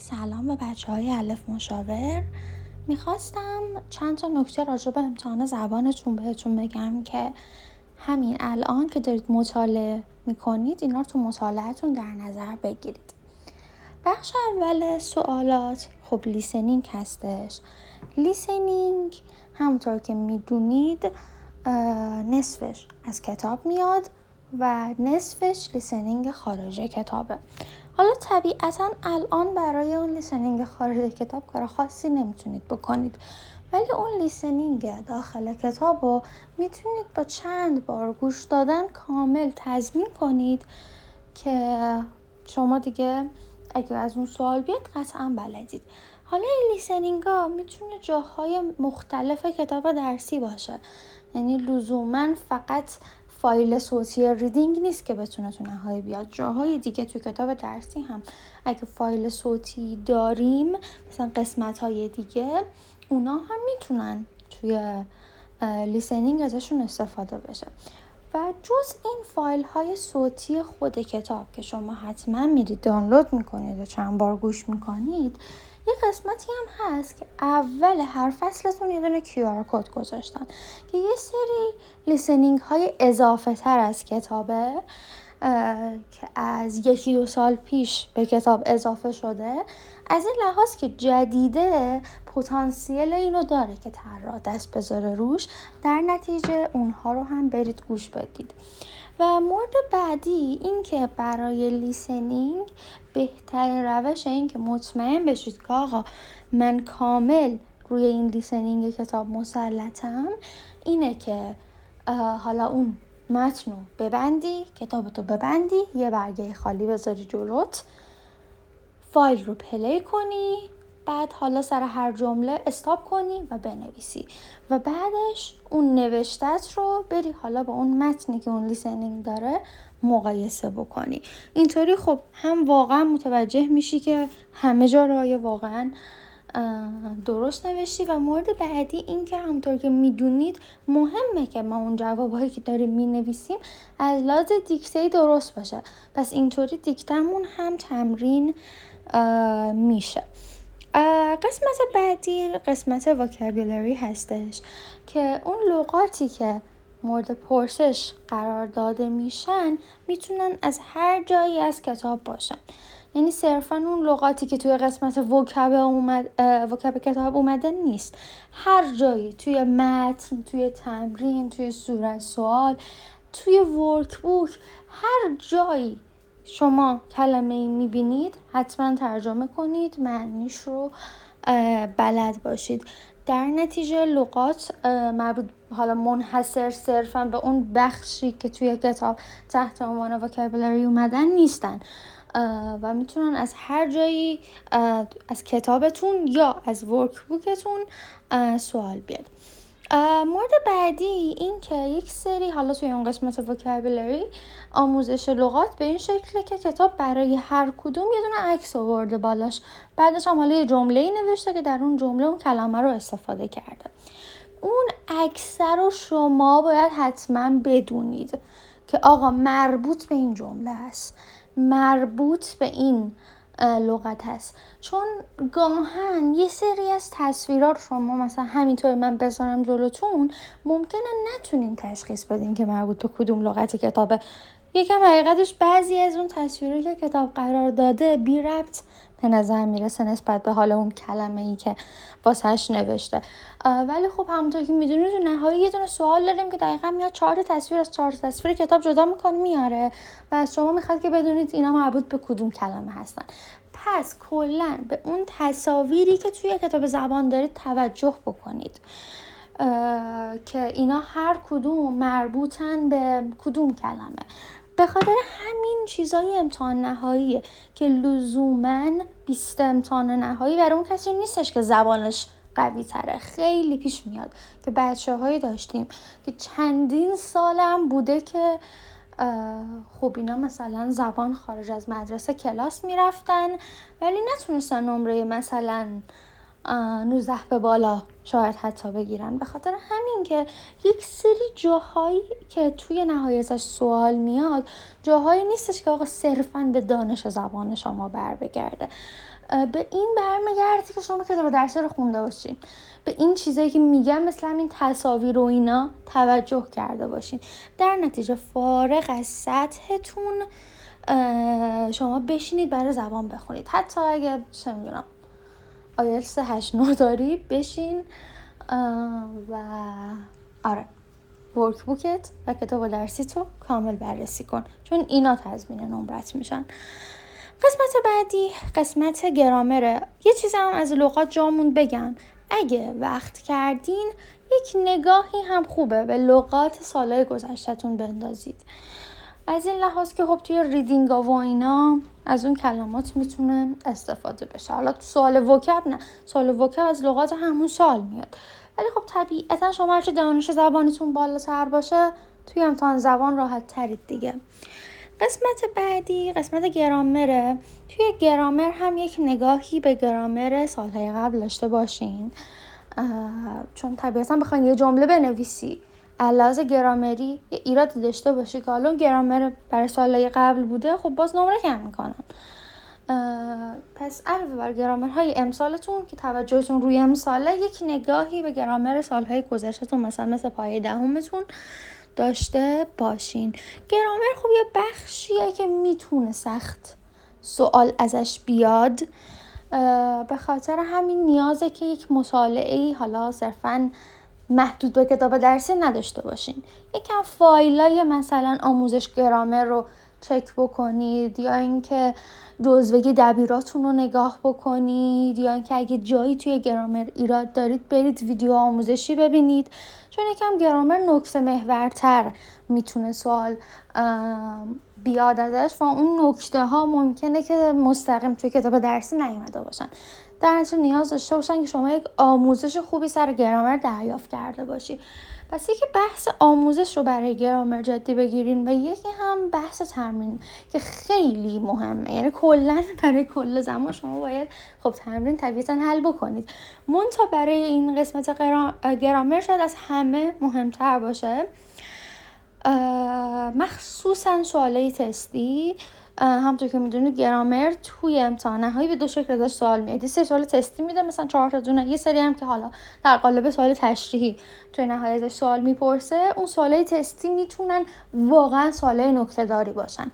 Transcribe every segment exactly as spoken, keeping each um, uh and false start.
سلام به بچه های الف مشاور. میخواستم چند تا نکته راجع به امتحان زبانتون بهتون بگم که همین الان که دارید مطالعه میکنید اینا رو تو مطالعهتون در نظر بگیرید. بخش اول سوالات خب لیسنینگ هستش. لیسنینگ همونطور که میدونید نصفش از کتاب میاد و نصفش لیسنینگ خارج کتابه. حالا طبیعتا الان برای اون لیسنینگ خارج کتاب کار خاصی نمیتونید بکنید، ولی اون لیسنینگ داخل کتاب رو میتونید با چند بار گوش دادن کامل تضمین کنید که شما دیگه اگه از اون سوال بیاد قطعا بلدید. حالا این لیسنینگ ها میتونه جاهای مختلف کتاب درسی باشه، یعنی لزوما فقط فایل صوتی ریدینگ نیست که بتونه تو نهایی بیاد. جاهای دیگه تو کتاب درسی هم اگه فایل صوتی داریم، مثلا قسمت های دیگه، اونا هم میتونن توی لیسنینگ ازشون استفاده بشه. و جز این فایل های صوتی خود کتاب که شما حتما میرید دانلود میکنید و چند بار گوش میکنید، یه قسمتی هم هست که اول هر فصلتون یه دونه کیو آر کد گذاشتن که یه سری لیسنینگ های اضافه تر از کتابه که از یکی دو سال پیش به کتاب اضافه شده. از این لحاظ که جدیده پتانسیل اینو داره که طراح دست بذاره روش، در نتیجه اونها رو هم برید گوش بدید. و مورد بعدی این که برای لیسنینگ بهترین روش این که مطمئن بشید که آقا من کامل روی این لیسنینگ کتاب مسلطم، اینه که حالا اون متن رو ببندی، کتابتو ببندی، یه برگه خالی بذاری جلوت، فایل رو پلی کنی، بعد حالا سر هر جمله استاپ کنی و بنویسی و بعدش اون نوشتت رو بری حالا با اون متنی که اون لیسنینگ داره مقایسه بکنی. اینطوری خب هم واقعا متوجه میشی که همه جا رو واقعا درست نوشتی. و مورد بعدی این که همونطور که میدونید مهمه که ما اون جوابایی که داریم مینویسیم از لحاظ دیکته درست باشه، پس اینطوری دیکتمون هم تمرین میشه. قسمت بعدی قسمت وکابولری هستش که اون لغاتی که مورد پرسش قرار داده میشن میتونن از هر جایی از کتاب باشن، یعنی صرفا اون لغاتی که توی قسمت وکاب اومد وکاب کتاب اومده نیست. هر جایی توی متن، توی تمرین، توی صورت سوال، توی ورک بوک، هر جایی شما کلمه ای میبینید حتما ترجمه کنید، معنیش رو بلد باشید. در نتیجه لغات مربوط حالا منحصر صرفا به اون بخشی که توی کتاب تحت عنوان وکابولری اومدن نیستن و میتونن از هر جایی از کتابتون یا از ورک بوکتون سوال بیاد. مورد بعدی این که یک سری حالا توی اون قسمت وکابولری آموزش لغات به این شکله که کتاب برای هر کدوم یه دونه عکس آورده بالاش، بعدش هم حالا یه جمله‌ای نوشته که در اون جمله اون کلمه رو استفاده کرده. اون عکس رو شما باید حتما بدونید که آقا مربوط به این جمله هست، مربوط به این لغت هست، چون گاهن یه سری از تصویرات شما مثلا همینطور من بذارم جلوتون ممکنه نتونین تشخیص بدین که مربوط به کدوم لغت کتابه. یکم حقیقتش بعضی از اون تصویری که کتاب قرار داده بی ربط به نظر میرسه نسبت به حال اون کلمه ای که واسهش نوشته، ولی خب همونطور که میدونید تو نهایی یه دونه سوال داریم که دقیقا میاد چهار تصویر از چهار تصویر کتاب جدا میکنه میاره و از شما میخواد که بدونید اینا مربوط به کدوم کلمه هستن. پس کلا به اون تصاویری که توی کتاب زبان دارید توجه بکنید که اینا هر کدوم مربوطن به کدوم کلمه. به خاطر همین چیزای امتحان نهاییه که لزوماً بیست امتحان نهایی برای اون کسی نیستش که زبانش قوی تره. خیلی پیش میاد که بچه هایی داشتیم که چندین سالم بوده که خب اینا مثلا زبان خارج از مدرسه کلاس میرفتن ولی نتونستن نمره مثلا نوزده به بالا شاید حتی بگیرن، به خاطر همین که یک سری جاهایی که توی نهایتش سوال میاد جاهایی نیستش که آقا صرفاً به دانش زبان شما بر بگرده. به این برمیگرده که شما کتاب درسی رو خونده باشین، به این چیزایی که میگم مثل همین تصاویر و اینا توجه کرده باشین. در نتیجه فارغ از سطحتون شما بشینید برای زبان بخونید. حتی اگر چه میدونم آیلتس هشت نه داری، بشین و آره ورک بوکت و کتاب درسی تو کامل بررسی کن، چون اینا تضمین نمرت میشن. قسمت بعدی قسمت گرامره. یه چیز هم از لغات جامون بگم، اگه وقت کردین یک نگاهی هم خوبه به لغات سالهای گذشته‌تون بندازید. از این لحاظ که خب توی ریدینگ و اینا از اون کلمات میتونه استفاده بشه. حالا تو سوال وکب نه، سوال وکب از لغات همون سال میاد، ولی خب طبیعتا شما هرچه دانش زبانتون بالاتر باشه توی امتحان زبان راحت ترید دیگه. قسمت بعدی قسمت گرامره. توی گرامر هم یک نگاهی به گرامر سالهای قبل داشته باشین، چون طبیعتا بخواین یه جمله بنویسی علاوه گرامری یه ایرادی داشته باشی که حالا گرامر برای سالهای قبل بوده، خب باز نمره کم میکنن. پس علاوه بر گرامرهای امسالتون که توجهتون روی امساله، یک نگاهی به گرامر سالهای گذشته‌تون مثلا مثل پایه دهمتون داشته باشین. گرامر خب یه بخشیه که میتونه سخت سوال ازش بیاد، به خاطر همین نیازه که یک مطالعه‌ای حالا صرفاً محدود به کتاب درسی نداشته باشین. یکم فایلای مثلا آموزش گرامر رو چک بکنید، یا اینکه جزوه دبیراتون رو نگاه بکنید، یا اینکه اگه جایی توی گرامر ایراد دارید برید ویدیو آموزشی ببینید، چون یکم گرامر نکته محورتر میتونه سوال بیاد ازش و اون نکته ها ممکنه که مستقیم توی کتاب درسی نیومده باشن. در نتیجه نیاز داشته باشن که شما یک آموزش خوبی سر گرامر دریافت کرده باشی. پس یکی بحث آموزش رو برای گرامر جدی بگیرین و یکی هم بحث تمرین که خیلی مهمه. یعنی کلا برای کل زمان شما باید خب تمرین طبیعتا حل بکنید. منتها برای این قسمت گرامر شاید از همه مهمتر باشه، مخصوصا سوالای تستی. همونطور که میدونید گرامر توی امتحان‌هایی به دو شکل ازش سوال میاد. سه سوال تستی میده، مثلا چهار تا دونه، یه سری هم که حالا در قالب سوال تشریحی توی نهایت ازش سوال میپرسه. اون سوالای تستی میتونن واقعا سوالای نکته‌داری باشن،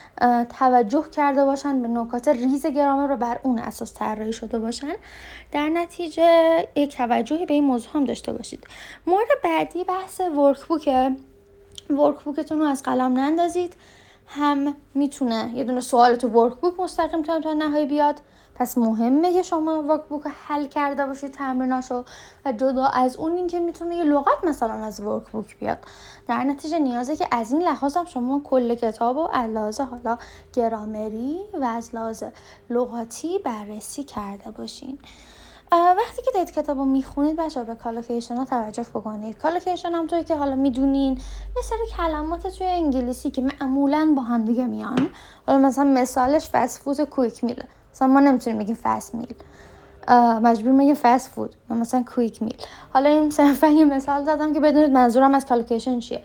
توجه کرده باشن به نکات ریز گرامر رو بر اون اساس طراحی شده باشن. در نتیجه یک توجهی به این موضوع هم داشته باشید. مورد بعدی بحث ورک بوکه. ورک بوکتون رو از قلم نندازید. هم میتونه یه دونه سوال تو ورک بوک مستقیم تا تا نهایی بیاد، پس مهمه که شما ورک بوک حل کرده باشید تمریناشو، و جدا از اون این که میتونه یه لغت مثلا از ورک بوک بیاد. در نتیجه نیازه که از این لحاظ هم شما کل کتاب و از لحاظ حالا گرامری و از لحاظ لغاتی بررسی کرده باشین. وقتی که دارید کتاب رو میخونید بچه‌ها به کالوکیشن ها توجه بکنید. کالوکیشن هم توی که حالا میدونین یه سری کلمات توی انگلیسی که معمولاً با هم دیگه میان، حالا مثلا مثالش فست فود و کویک میل، مثلا ما نمیتونیم بگیم فست میل، مجبور میگیم فست فود یا مثلا کویک میل. حالا این صرفا یه مثال زدم که بدونید منظورم از کالوکیشن چیه.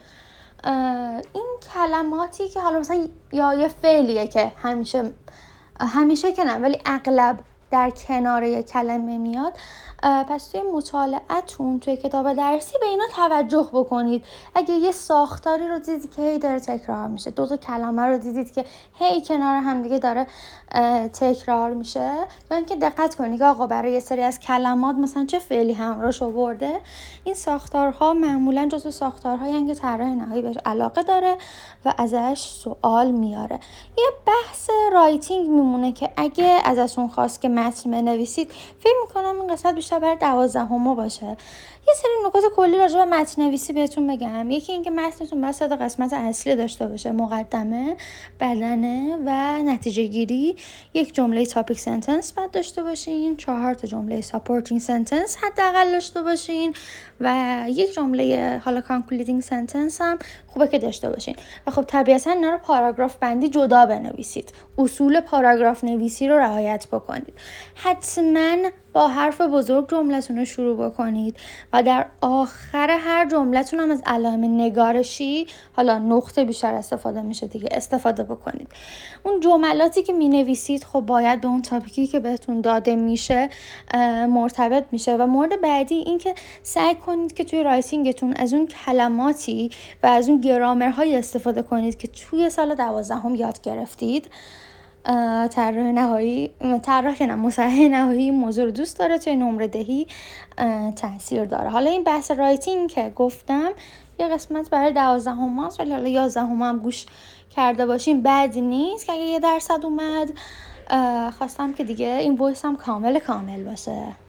این کلماتی که حالا مثلا یا یه فعلیه که همیشه همیشه که نه ولی اغلب در کنار یک کلمه میاد، پس توی مطالعه‌تون توی کتاب درسی به اینا توجه بکنید. اگه یه ساختاری رو دیدید که هی داره تکرار میشه، دو تا کلمه رو دیدید که هی کنار هم دیگه داره تکرار میشه، یا اینکه دقت کنید که آقا برای یه سری از کلمات مثلا چه فعلی همراهش آورده، این ساختارها معمولا جزو ساختارهایی هستند که طراح نهایی بهش علاقه داره و ازش سوال میاره. یه بحث رایتینگ میمونه که اگه ازتون خواست که متن بنویسید، فکر میکنم این قسمت بیشتر برای دوازدهم‌ها باشه. یه سری نکات کلی راجع به متن نویسی بهتون بگم. یکی اینکه متنتون باید سه تا قسمت اصلی داشته باشه: مقدمه، بدنه و نتیجه گیری. یک جمله تاپیک سنتنس باید داشته باشین، چهار تا جمله ساپورتینگ سنتنس حداقل داشته باشین و یک جمله حالا کانکلودینگ سنتنس هم خوبه که داشته باشین. و خب طبیعتا اینا رو پاراگراف بندی جدا بنویسید، اصول پاراگراف نویسی رو رعایت بکنید. حتما با حرف بزرگ جملتون رو شروع بکنید و در آخر هر جملتون هم از علائم نگارشی، حالا نقطه بیشتر استفاده میشه دیگه، استفاده بکنید. اون جملاتی که می نویسید خب باید به اون تاپیکی که بهتون داده میشه مرتبط میشه. و مورد بعدی این که سعی کنید که توی رایتینگتون از اون کلماتی و از اون گرامرهای استفاده کنید که توی سال دوازدهم یاد گرفتید. طراح نهایی طراح که نه مصحح نهایی این موضوع رو دوست داره توی نمره دهی تاثیر داره. حالا این بحث رایتینگ که گفتم یه قسمت برای دوازدهم هاست، ولی حالا یازدهم هم گوش کرده باشین بد نیست که اگه یه درصد اومد. خواستم که دیگه این وایس هم کامل کامل باشه.